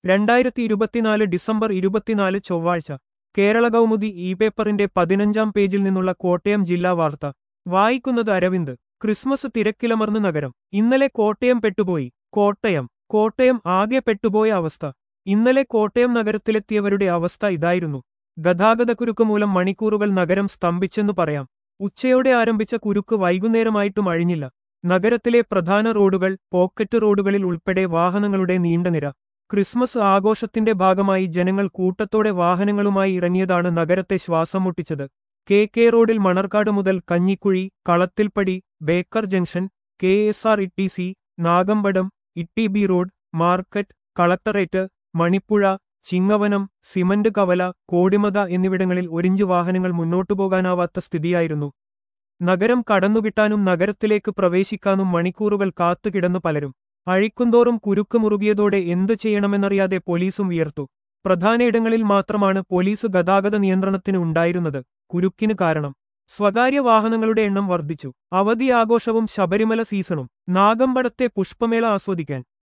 2024 December 24 ചൊവ്വാഴ്ച Kerala Kaumudi E പേപ്പറിന്റെ 15-ാം പേജിൽ നിന്നുള്ള കോട്ടയം ജില്ലാ വാർത്ത വായിക്കുന്നത് അരവിന്ദ്. ക്രിസ്മസ് തിരക്കിലമർന്ന് നഗരം. ഇന്നലെ കോട്ടയം പെട്ടുപോയി. കോട്ടയം ആകെ പെട്ടുപോയ അവസ്ഥ. ഇന്നലെ കോട്ടയം നഗരത്തിലെത്തിയവരുടെ അവസ്ഥ ഇതായിരുന്നു. ഗതാഗതക്കുരുക്ക് മൂലം മണിക്കൂറുകൾ നഗരം സ്തംഭിച്ചെന്നു പറയാം. ഉച്ചയോടെ ആരംഭിച്ച കുരുക്ക് വൈകുന്നേരമായിട്ടും അഴിഞ്ഞില്ല. നഗരത്തിലെ പ്രധാന റോഡുകൾ, പോക്കറ്റ് റോഡുകളിൽ ഉൾപ്പെടെ വാഹനങ്ങളുടെ നീണ്ട നിര. ക്രിസ്മസ് ആഘോഷത്തിന്റെ ഭാഗമായി ജനങ്ങൾ കൂട്ടത്തോടെ വാഹനങ്ങളുമായി ഇറങ്ങിയതാണ് നഗരത്തെ ശ്വാസം മുട്ടിച്ചത്. കെ റോഡിൽ മണർക്കാട് മുതൽ Kanjikuzhy, Kalathilpadi, baker junction, KSRTC, Nagampadam, ഇട്ടിബി road, market, collectorate, Manipuzha, Chingavanam, cement കവല, കോടിമത എന്നിവിടങ്ങളിൽ ഒരിഞ്ച് വാഹനങ്ങൾ മുന്നോട്ടുപോകാനാവാത്ത സ്ഥിതിയായിരുന്നു. നഗരം കടന്നുകിട്ടാനും നഗരത്തിലേക്ക് പ്രവേശിക്കാനും മണിക്കൂറുകൾ കാത്തുകിടന്നു പലരും. അഴിക്കുന്തോറും കുരുക്ക് മുറുകിയതോടെ എന്തു ചെയ്യണമെന്നറിയാതെ പോലീസും വിയർത്തു. പ്രധാനയിടങ്ങളിൽ മാത്രമാണ് പോലീസ് ഗതാഗത നിയന്ത്രണത്തിന് ഉണ്ടായിരുന്നത്. കുരുക്കിന് കാരണം സ്വകാര്യ വാഹനങ്ങളുടെ എണ്ണം വർദ്ധിച്ചു. അവധി ആഘോഷവും ശബരിമല സീസണും. നാഗമ്പടത്തെ പുഷ്പമേള ആസ്വദിക്കാൻ